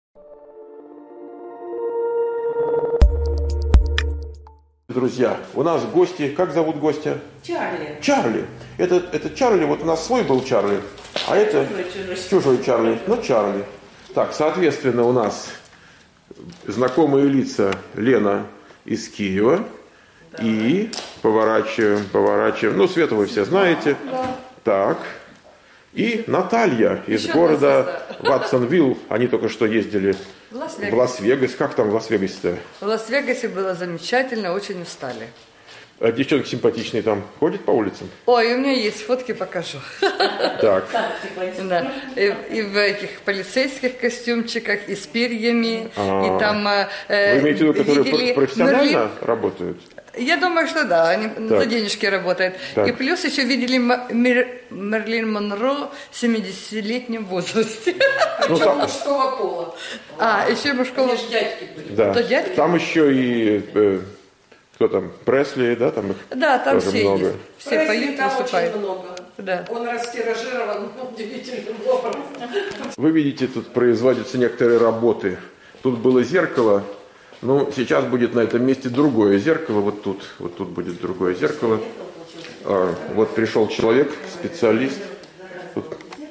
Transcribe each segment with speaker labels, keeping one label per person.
Speaker 1: Друзья, у нас гости. Как зовут гостя?
Speaker 2: Чарли.
Speaker 1: Чарли. Это Чарли, вот у нас свой был Чарли, а это чужой Чарли. Ну, Чарли. Так, соответственно, у нас знакомые лица. Лена из Киева. Да. И поворачиваем. Ну, Свету вы все знаете. Да. Так. И Наталья из города Ватсонвилл. Они только что ездили в Лас-Вегас. Как там в Лас-Вегасе-то?
Speaker 2: В Лас-Вегасе было замечательно, очень устали.
Speaker 1: А девчонки симпатичные там ходят по улицам?
Speaker 2: Ой, у меня есть фотки, покажу.
Speaker 1: Так.
Speaker 2: Да. И в этих полицейских костюмчиках, и с перьями. И там
Speaker 1: вы имеете в виду, которые профессионально работают?
Speaker 2: Я думаю, что да, они за денежки работают. Так. И плюс еще видели Мерлин Монро в 70-летнем возрасте.
Speaker 3: Причем мужского пола.
Speaker 2: Еще мужского.
Speaker 3: Дядьки были.
Speaker 1: Да.
Speaker 2: Дядьки?
Speaker 1: Там еще и кто там, Пресли, да, там их
Speaker 2: да, там все
Speaker 1: много.
Speaker 2: Есть. Все Пресли поют,
Speaker 3: там
Speaker 2: выступают.
Speaker 3: Очень много.
Speaker 2: Да.
Speaker 3: Он растиражирован удивительным образом.
Speaker 1: Вы видите, тут производятся некоторые работы. Тут было зеркало. Ну, сейчас будет на этом месте другое зеркало. Вот тут будет другое зеркало. Вот пришел человек, специалист. Тут.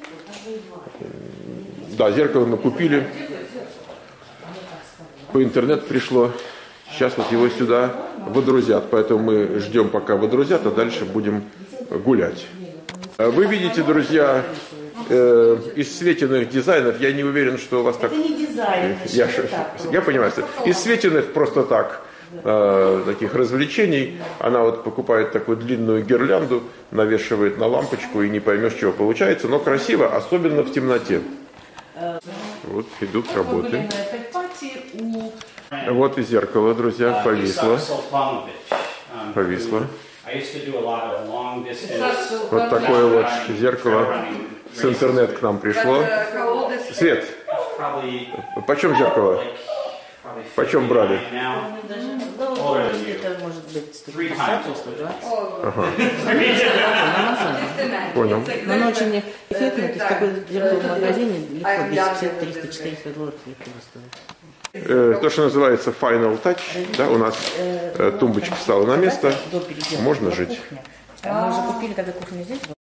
Speaker 1: Да, зеркало мы купили. По интернету пришло. Сейчас вот его сюда водрузят. Поэтому мы ждем, пока водрузят, а дальше будем гулять. Вы видите, друзья, из Светиных дизайнов, я не уверен, что у вас так...
Speaker 4: Это не дизайн,
Speaker 1: я понимаю, что из Светиных просто так, таких развлечений, она вот покупает такую длинную гирлянду, навешивает на лампочку, и не поймешь, чего получается, но красиво, особенно в темноте. Вот идут работы. Вот и зеркало, друзья, повисло. Повисло. Вот такое вот зеркало с интернет к нам пришло. Свет, почем зеркало? Почем брали?
Speaker 4: Это может быть 150, 120.
Speaker 1: Ага. Понял.
Speaker 4: Но оно очень эффектно, то есть такое зеркало в магазине легко, без 50, 300, 400 долларов легко стоит.
Speaker 1: То, что называется Final Touch, да, у нас тумбочка встала на место, можно жить.
Speaker 4: Мы уже купили, когда кухня здесь была.